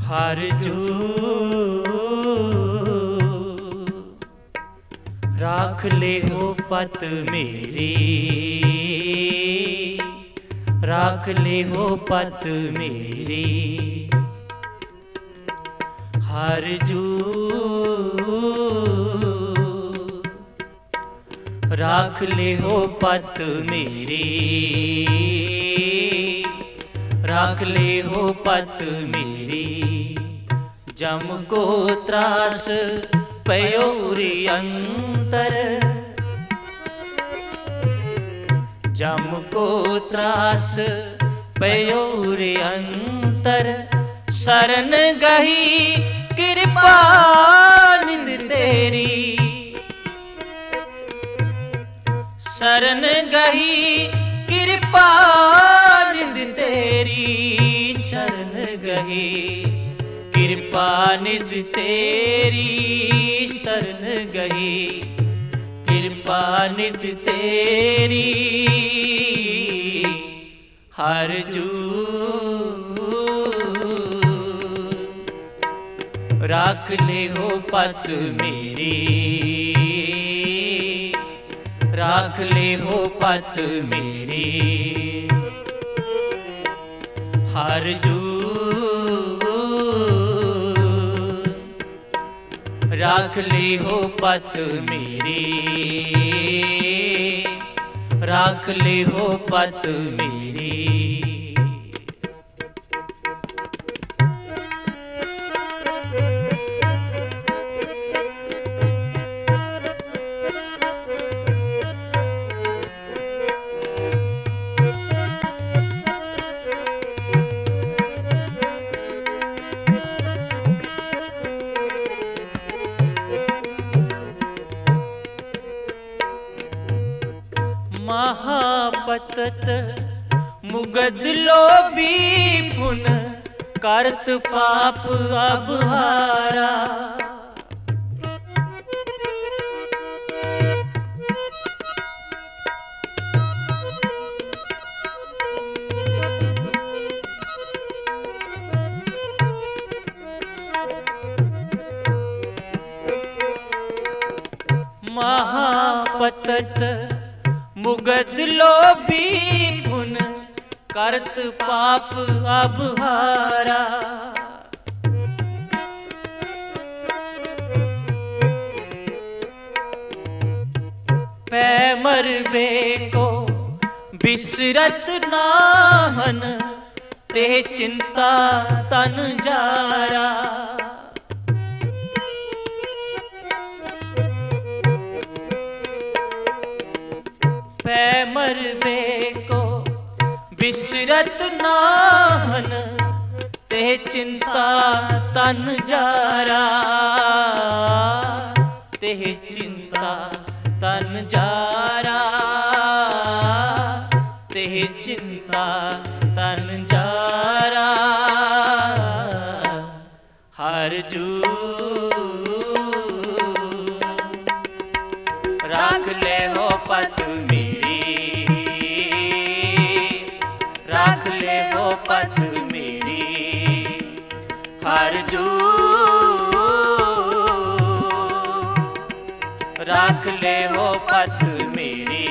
हर जू राख ले हो पत मेरी, राख ले हो पत मेरी। हर जू राख ले हो पत मेरी, राख ले हो पत मेरी। जम को त्रास पयोरी अंतर, जम को त्रास पयोरी अंतर। शरण गही कृपा निधि तेरी, शरण गही कृपा निधि तेरी। शरण गही कृपा निधि तेरी, शरण गही कृपा निधि तेरी। हर जू राख ले हो पत मेरी, राख ले हो पत मेरी। हर जू राख ले हो पत मेरी, राख ले हो पत मेरी। महापतत मुगद लोभी पुन करत पाप अबहारा। महापतत मुगद लोभी पुन करत पाप अबहारा। पै मरबे को बिसरत नाहन, ते चिंता तन जारा। पै मरबे को बिसरत नाहन, ते चिंता तन जारा। ते चिंता तन जारा, ते चिंता तन जारा। हर जू राख ले हो पत मेरी, राख ले हो पत मेरी। हर जू राख ले हो पत मेरी,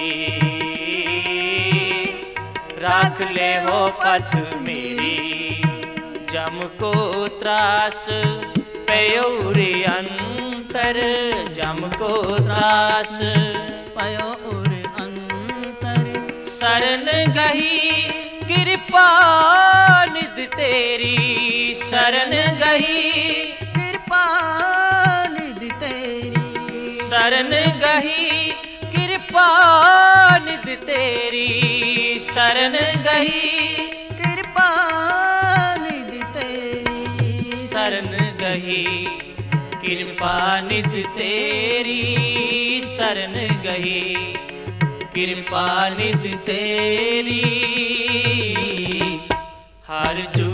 राख ले हो पत मेरी। जम को त्रास पयोरी अंतर, जम को त्रास पयोरी अंतर। शरण गही कृपा निधि तेरी, शरण गही कृपा निधि तेरी। शरण गही कृपा निधि तेरी, शरण गही कृपा निधि तेरी। शरण गही कृपा निधि तेरी, शरण गही कृपा निधि तेरी। हर जू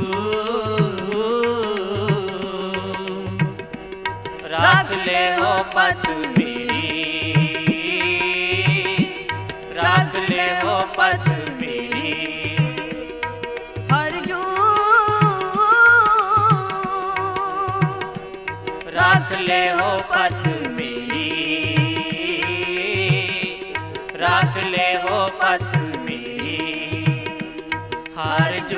राख ले हो पत मेरी, राख ले हो पत मेरी। हर जू ले हो पत मेरी, राख ले हो पत मेरी। हार जू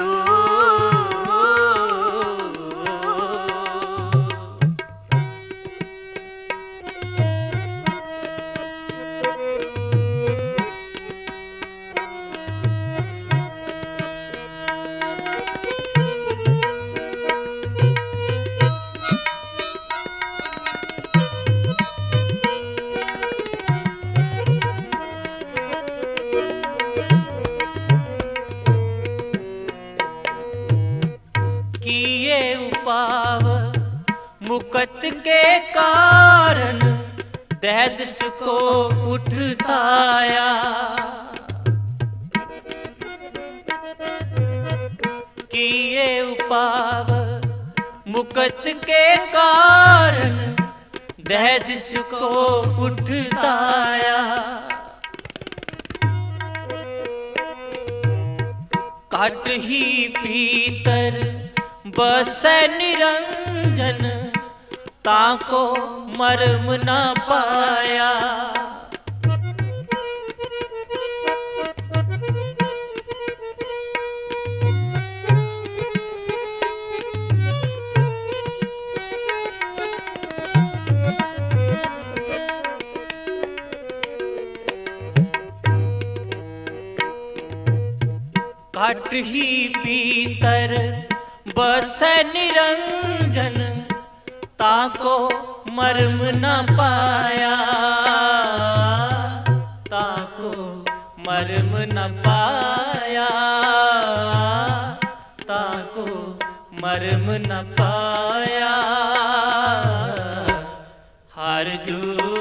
किए उपाव मुकत के कारण, दैदस को उठताया। किए उपाव मुकत के कारण, दैदस को उठताया। काट ही पीतर बसै निरंजन, ताको मर्म न पाया। काट ही पीतर बसै निरंजन, ताको मर्म न पाया। ताको मर्म न पाया, ताको मर्म न पाया। हार जू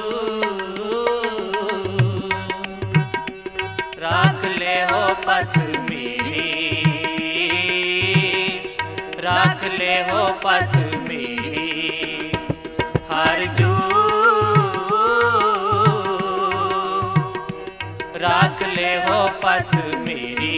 राख ले हो पत मेरी, राख ले हो पत मेरी। हार जू राख ले हो पत मेरी,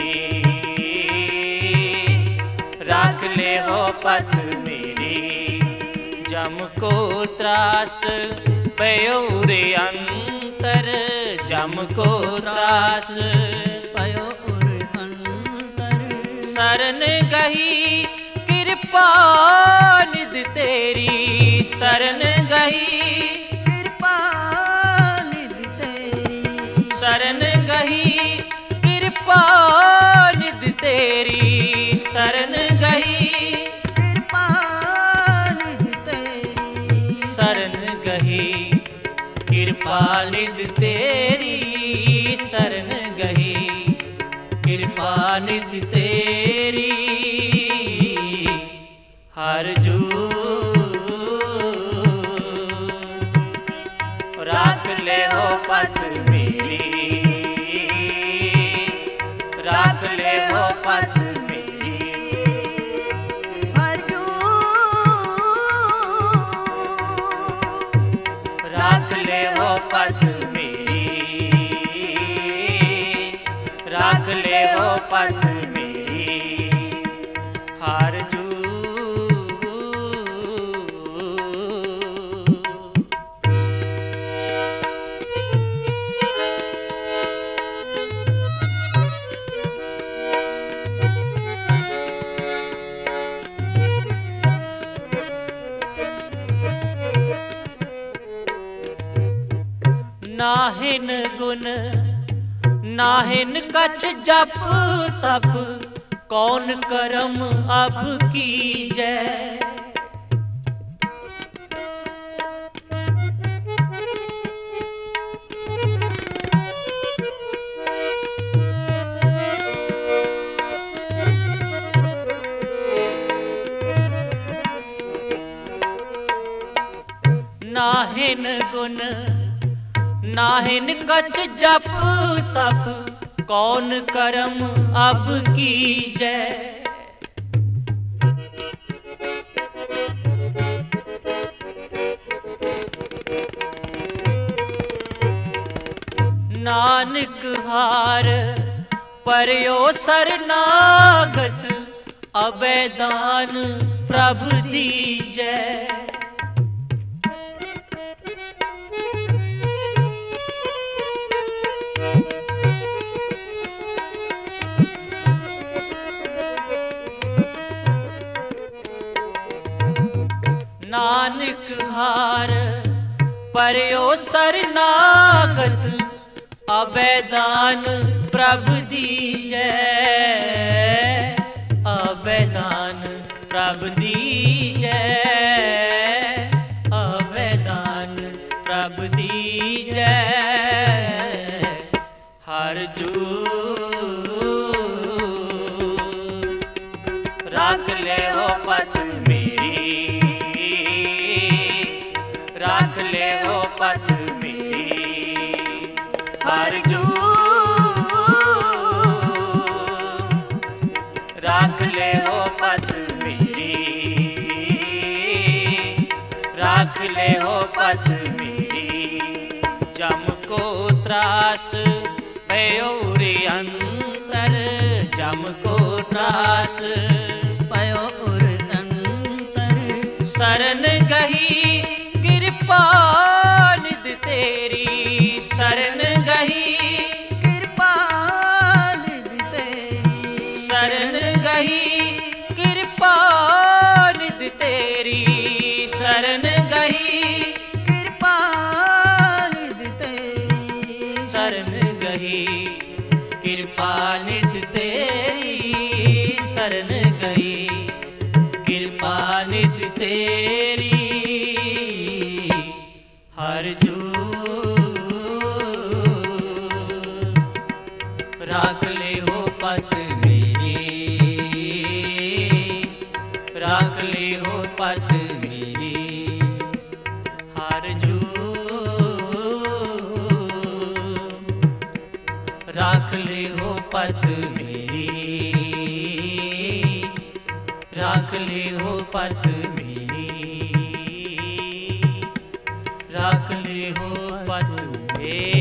राख ले हो पत मेरी। जम को त्रास पयो रे अंतर, जम को त्रास पयो रे अंतर। शरण गही कृपा निध तेरी, शरण गही कृपा निध तेरी। शरण गही कृपा निध तेरी, शरण गही कृपा निध तेरी। शरण गही कृपा निध तेरी, शरण गही कृपा निध तेरी। हार जू राख ले हो पत मेरी, राख ले हो पत मेरी। हार जू राख ले हो पत मेरी, राख ले हो पत मेरी। हार जू नाहिन गुण नाहिन कछ जप तप, कौन करम अब कीजै। नाहिन गुण नाहिन कछ जप तप, कौन करम अब कीजै। नानक हार परयो सरनागत, अवैदान प्रभु दीजै। सरनागत अबैदान प्रभु दीजै, अबैदान प्रभु दीजै, अबैदान प्रभु दीजै। हर जू राख ले हो पत मेरी, राख ले हो पत मेरी। हर जू राख ले हो पत मेरी, राख ले हो पत मेरी। जम को त्रास भयो रे अंतर, जम को त्रास भयो रे अंतर। शरण गही कृपा निधि तेरी, शरण गही कृपा निधि तेरी। शरण गही कृपा निधि तेरी, शरण गही कृपा निधि तेरी। शरण गही कृपा निधि तेरी, शरण गही कृपा निधि तेरी। हर जू राख ले हो पत मेरी, राख ले हो पत मेरी। हर जू राख ले हो पत मेरी, राख ले हो पत मेरी, राख ले हो पत मेरी।